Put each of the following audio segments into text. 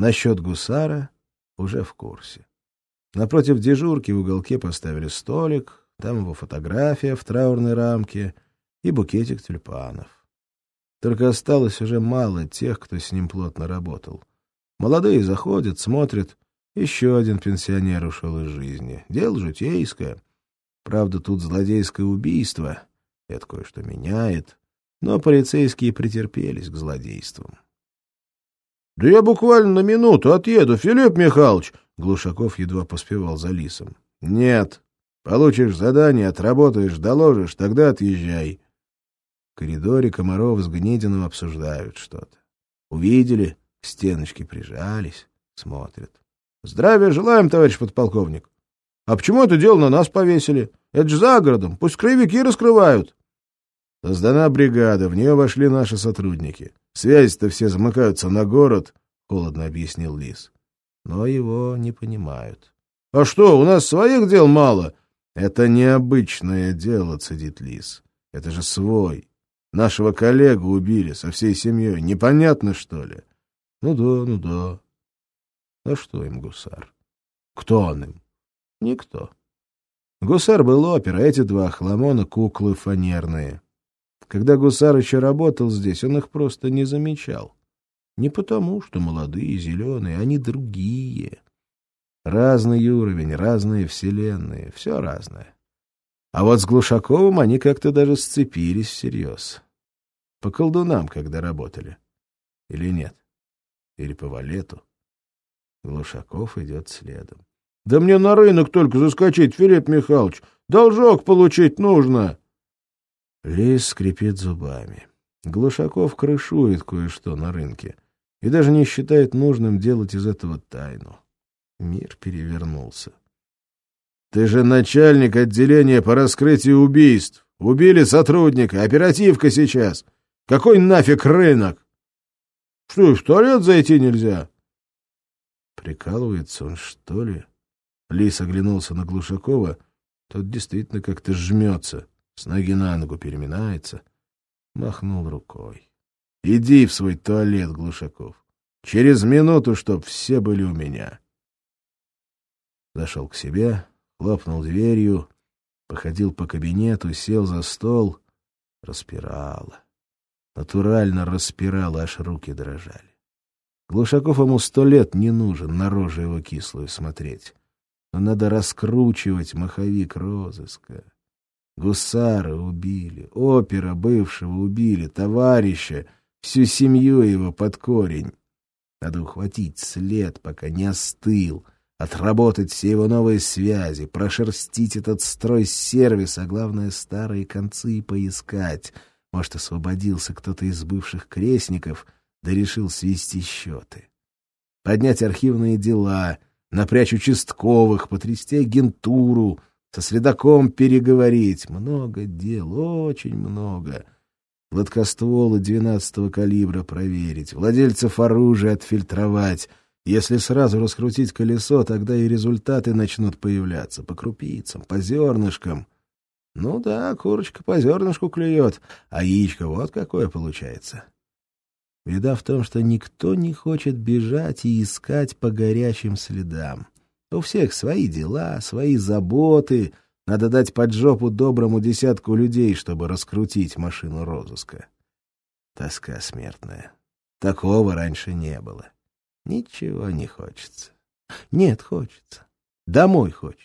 Насчет гусара уже в курсе. Напротив дежурки в уголке поставили столик, там его фотография в траурной рамке и букетик тюльпанов. Только осталось уже мало тех, кто с ним плотно работал. Молодые заходят, смотрят. Еще один пенсионер ушел из жизни. Дело житейское. Правда, тут злодейское убийство. Это кое-что меняет. Но полицейские претерпелись к злодействам. — Да я буквально на минуту отъеду, Филипп Михайлович! Глушаков едва поспевал за Лисом. — Нет. Получишь задание, отработаешь, доложишь, тогда отъезжай. В коридоре Комаров с Гнединым обсуждают что-то. Увидели, к стеночке прижались, смотрят. — Здравия желаем, товарищ подполковник. А почему это дело на нас повесили? Это ж за городом, пусть краевики раскрывают. Создана бригада, в нее вошли наши сотрудники. Связи-то все замыкаются на город, — холодно объяснил Лис. Но его не понимают. — А что, у нас своих дел мало? — Это необычное дело, — цедит Лис. — Это же свой. Нашего коллегу убили со всей семьей. Непонятно, что ли? — Ну да, ну да. А что им гусар? Кто он им? Никто. Гусар был опер, а эти два хламона — куклы фанерные. Когда гусар еще работал здесь, он их просто не замечал. Не потому, что молодые, зеленые, они другие. Разный уровень, разные вселенные, все разное. А вот с Глушаковым они как-то даже сцепились всерьез. По колдунам, когда работали. Или нет? Или по валету? Глушаков идет следом. — Да мне на рынок только заскочить, Филипп Михайлович. Должок получить нужно. Лис скрипит зубами. Глушаков крышует кое-что на рынке и даже не считает нужным делать из этого тайну. Мир перевернулся. — Ты же начальник отделения по раскрытию убийств. Убили сотрудника, оперативка сейчас. Какой нафиг рынок? Что, в туалет зайти нельзя? Прикалывается он, что ли? Лис оглянулся на Глушакова. Тот действительно как-то жмется, с ноги на ногу переминается. Махнул рукой. — Иди в свой туалет, Глушаков. Через минуту, чтоб все были у меня. Зашел к себе, хлопнул дверью, походил по кабинету, сел за стол. Распирало. Натурально распирало, аж руки дрожали. Глушаков ему 100 лет не нужен, на рожу его кислую смотреть. Но надо раскручивать маховик розыска. Гусара убили, опера бывшего убили, товарища, всю семью его под корень. Надо ухватить след, пока не остыл, отработать все его новые связи, прошерстить этот стройсервис, а главное, старые концы поискать. Может, освободился кто-то из бывших крестников, да решил свести счеты. Поднять архивные дела, напрячь участковых, потрясти агентуру, со следаком переговорить. Много дел, очень много. Гладкостволы 12-го калибра проверить, владельцев оружия отфильтровать. Если сразу раскрутить колесо, тогда и результаты начнут появляться по крупицам, по зернышкам. Ну да, курочка по зернышку клюет, а яичко вот какое получается. Беда в том, что никто не хочет бежать и искать по горячим следам. У всех свои дела, свои заботы. Надо дать под жопу доброму десятку людей, чтобы раскрутить машину розыска. Тоска смертная. Такого раньше не было. Ничего не хочется. Нет, хочется. Домой хочется.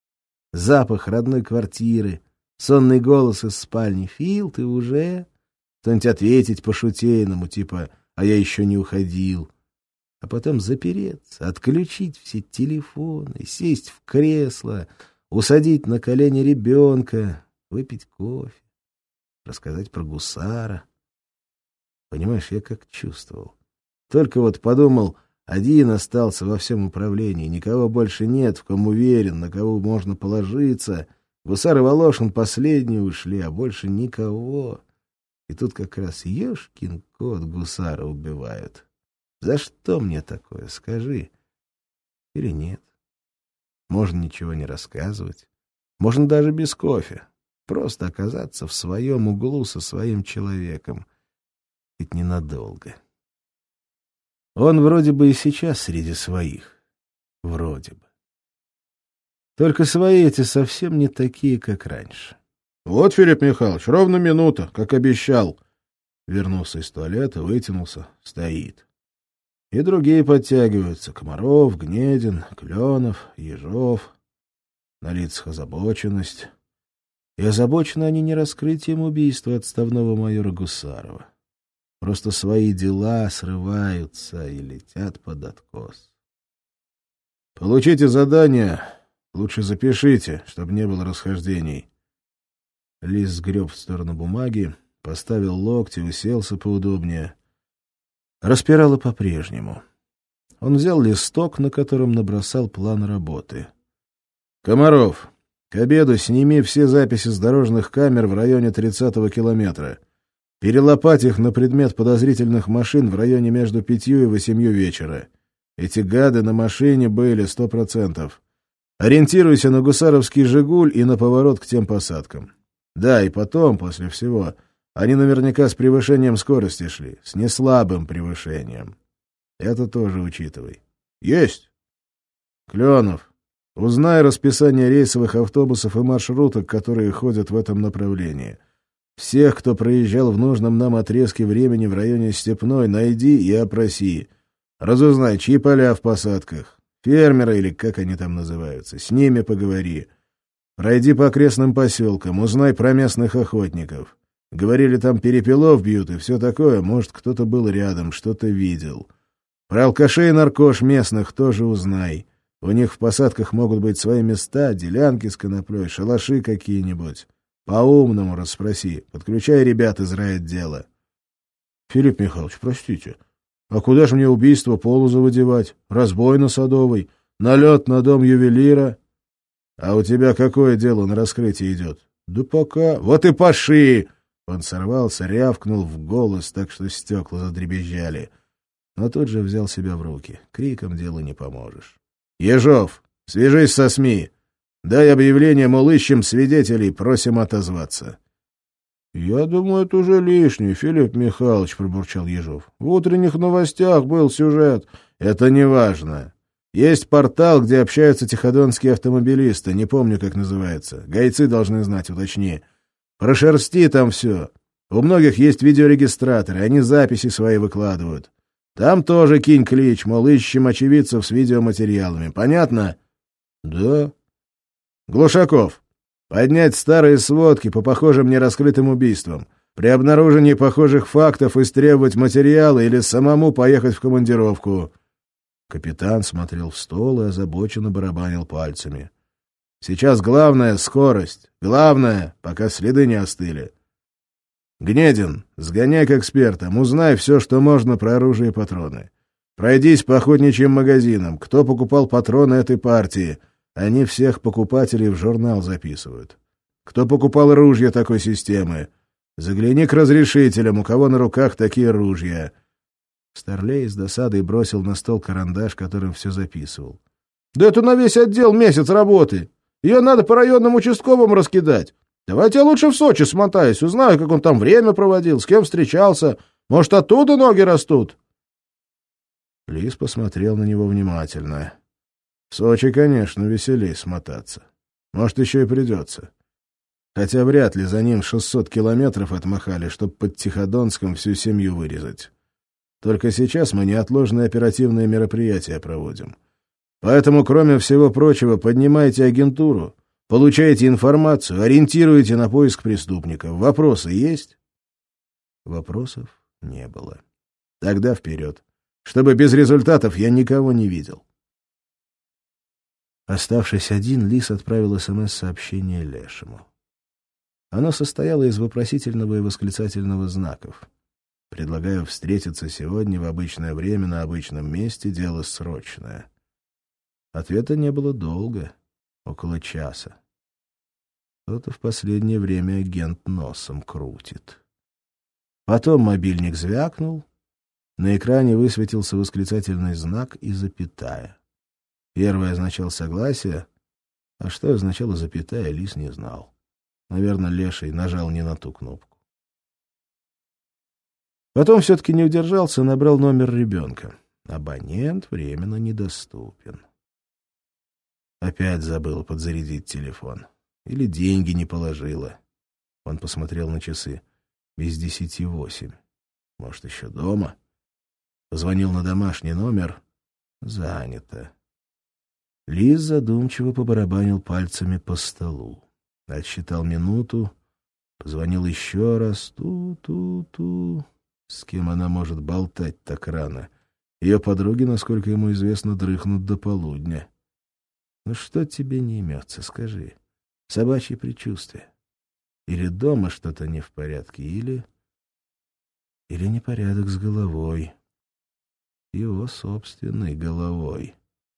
Запах родной квартиры, сонный голос из спальни. «Фил, ты уже?» Кто-нибудь ответить по-шутейному, типа «а я еще не уходил». А потом запереться, отключить все телефоны, сесть в кресло, усадить на колени ребенка, выпить кофе, рассказать про гусара. Понимаешь, я как чувствовал. Только вот подумал, один остался во всем управлении, никого больше нет, в ком уверен, на кого можно положиться. Гусар и Волошин последние ушли, а больше никого. И тут как раз ешкин кот гусара убивают. За что мне такое, скажи? Или нет? Можно ничего не рассказывать. Можно даже без кофе. Просто оказаться в своем углу со своим человеком. Ведь ненадолго. Он вроде бы и сейчас среди своих. Вроде бы. Только свои эти совсем не такие, как раньше. — Вот, Филипп Михайлович, ровно минута, как обещал. Вернулся из туалета, вытянулся, стоит. И другие подтягиваются. Комаров, Гнедин, Кленов, Ежов. На лицах озабоченность. И озабочены они не раскрытием убийства отставного майора Гусарова. Просто свои дела срываются и летят под откос. Получите задание, лучше запишите, чтобы не было расхождений. Лис сгреб в сторону бумаги, поставил локти, уселся поудобнее. Распирало по-прежнему. Он взял листок, на котором набросал план работы. «Комаров, к обеду сними все записи с дорожных камер в районе 30-го километра. Перелопать их на предмет подозрительных машин в районе между 5 и 8 вечера. Эти гады на машине были 100%. Ориентируйся на гусаровский «Жигуль» и на поворот к тем посадкам. Да, и потом, после всего, они наверняка с превышением скорости шли, с неслабым превышением. Это тоже учитывай. Есть! Кленов, узнай расписание рейсовых автобусов и маршруток, которые ходят в этом направлении. Всех, кто проезжал в нужном нам отрезке времени в районе Степной, найди и опроси. Разузнай, чьи поля в посадках. Фермеры или как они там называются. С ними поговори. Пройди по окрестным поселкам, узнай про местных охотников. Говорили, там перепелов бьют и все такое. Может, кто-то был рядом, что-то видел. Про алкашей и наркош местных тоже узнай. У них в посадках могут быть свои места, делянки с коноплей, шалаши какие-нибудь. По-умному расспроси. Подключай ребят из райотдела. Филипп Михайлович, простите, а куда же мне убийство Полозова девать? Разбой на Садовой? Налет на дом ювелира? А у тебя какое дело на раскрытие идет? Да пока. Вот и паши! Он сорвался, рявкнул в голос, так что стекла задребезжали. Но тут же взял себя в руки. Криком делу не поможешь. Ежов, свяжись со СМИ. Дай объявление, мол, ищем свидетелей, просим отозваться. — Я думаю, это уже лишнее, Филипп Михайлович, — пробурчал Ежов. — В утренних новостях был сюжет. — Это не важно. Есть портал, где общаются тиходонские автомобилисты, не помню, как называется. Гайцы должны знать, уточни. Прошерсти там все. У многих есть видеорегистраторы, они записи свои выкладывают. Там тоже кинь клич, мол, ищем очевидцев с видеоматериалами. Понятно? — Да. — Глушаков, поднять старые сводки по похожим нераскрытым убийствам. При обнаружении похожих фактов истребовать материалы или самому поехать в командировку. Капитан смотрел в стол и озабоченно барабанил пальцами. — Сейчас главное — скорость. Главное, пока следы не остыли. Гнедин, сгоняй к экспертам, узнай все, что можно про оружие и патроны. Пройдись по охотничьим магазинам. Кто покупал патроны этой партии? Они всех покупателей в журнал записывают. Кто покупал ружья такой системы? Загляни к разрешителям, у кого на руках такие ружья. Старлей с досадой бросил на стол карандаш, которым все записывал. — Да это на весь отдел месяц работы. Ее надо по районным участковым раскидать. Давайте я лучше в Сочи смотаюсь, узнаю, как он там время проводил, с кем встречался. Может, оттуда ноги растут? Лис посмотрел на него внимательно. В Сочи, конечно, веселей смотаться. Может, еще и придется. Хотя вряд ли за ним 600 километров отмахали, чтобы под Тиходонском всю семью вырезать. Только сейчас мы неотложные оперативные мероприятия проводим. Поэтому, кроме всего прочего, поднимайте агентуру, получайте информацию, ориентируйте на поиск преступников. Вопросы есть? Вопросов не было. Тогда вперед. Чтобы без результатов я никого не видел. Оставшись один, Лис отправил СМС-сообщение Лешему. Оно состояло из вопросительного и восклицательного знаков. Предлагаю встретиться сегодня в обычное время на обычном месте, дело срочное. Ответа не было долго, около часа. Кто-то в последнее время агент носом крутит. Потом мобильник звякнул, на экране высветился восклицательный знак и запятая. Первое означало согласие, а что означало запятая, Лис не знал. Наверное, Леший нажал не на ту кнопку. Потом все-таки не удержался и набрал номер ребенка. Абонент временно недоступен. Опять забыла подзарядить телефон. Или деньги не положила. Он посмотрел на часы. 8:50. Может, еще дома? Позвонил на домашний номер. Занято. Лис задумчиво побарабанил пальцами по столу. Отсчитал минуту. Позвонил еще раз. Ту-ту-ту. С кем она может болтать так рано? Ее подруги, насколько ему известно, дрыхнут до полудня. Ну что тебе не имется, скажи? Собачье предчувствие. Или дома что-то не в порядке, или непорядок с головой. Его собственной головой.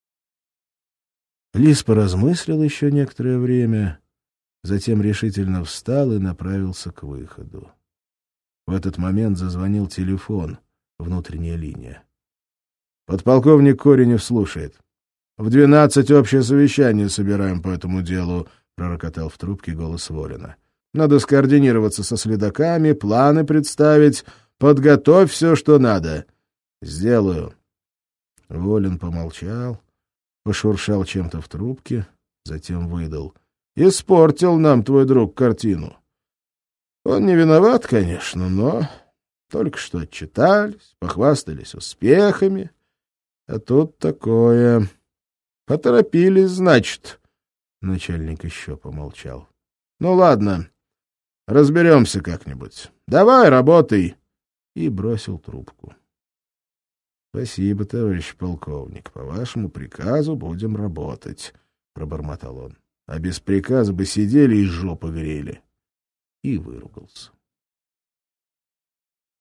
Лис поразмыслил еще некоторое время, затем решительно встал и направился к выходу. В этот момент зазвонил телефон, внутренняя линия. «Подполковник Коренев слушает. В 12 общее совещание собираем по этому делу», — пророкотал в трубке голос Волина. «Надо скоординироваться со следаками, планы представить. Подготовь все, что надо». «Сделаю». Волин помолчал, пошуршал чем-то в трубке, затем выдал. «Испортил нам твой друг картину. Он не виноват, конечно, но только что отчитались, похвастались успехами. А тут такое... Поторопились, значит». Начальник еще помолчал. «Ну ладно, разберемся как-нибудь. Давай, работай». И бросил трубку. «Спасибо, товарищ полковник. По вашему приказу будем работать», — пробормотал он. «А без приказа бы сидели и жопы грели». И выругался.